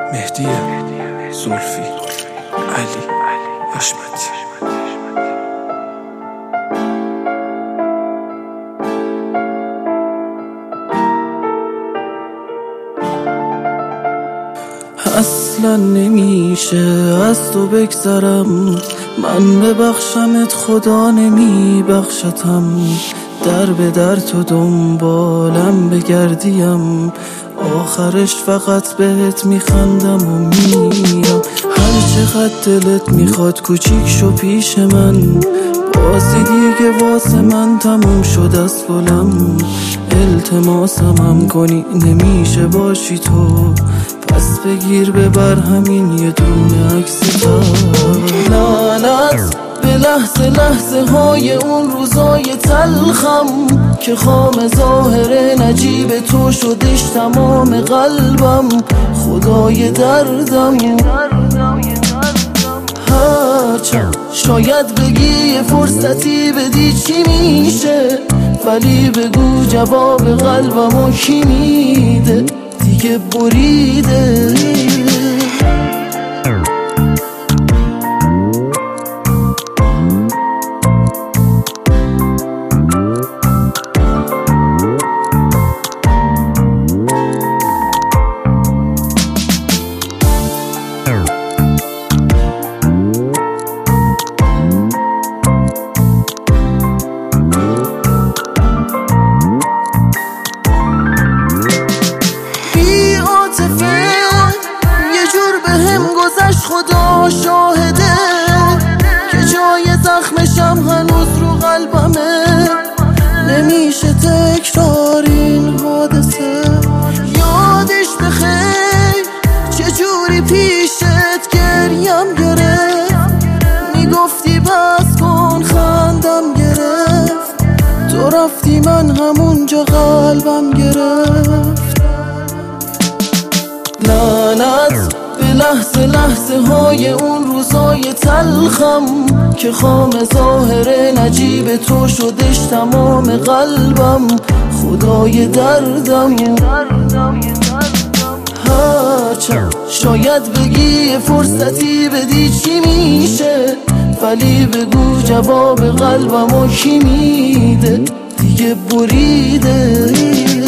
مهدی زلفی علی حشمتی. اصلا نمیشه از تو بگذرم، من ببخشمت خدا نمیبخشتم. در به در تو دنبالم بگردیم، آخرش فقط بهت میخندم و میرم. هر چقدر دلت میخواد کوچیک شو پیش من، بازی دیگه واسه من تموم شد از گلم. التماسم هم کنی نمیشه باشی تو، پس بگیر ببر همین یه دونه عکس تا. لعنت به لحظه لحظه های اون روزای تلخم، که خام ظاهر نجیب تو شدش تمام قلبم. خدای دردم هرچند شاید بگی یه فرصتی بدی چی میشه، ولی بگو جواب قلبمو کی میده؟ دیگه بریده. خدا شاهده که جای زخمشم هنوز رو قلبمه. نمیشه تکرار این حادثه. یادش بخیر چجوری پیشت گریم گرفت، میگفتی بس کن خندم گرفت، تو رفتی من همونجا قلبم گرفت. لعنت لحظه لحظه های اون روزای تلخم، که خام ظاهر نجیب تو شدش تمام قلبم. خدای دردم هرچند شاید بگی یه فرصتی بدی چی میشه، ولی بگو جواب قلبمو کی میده؟ دیگه بریده.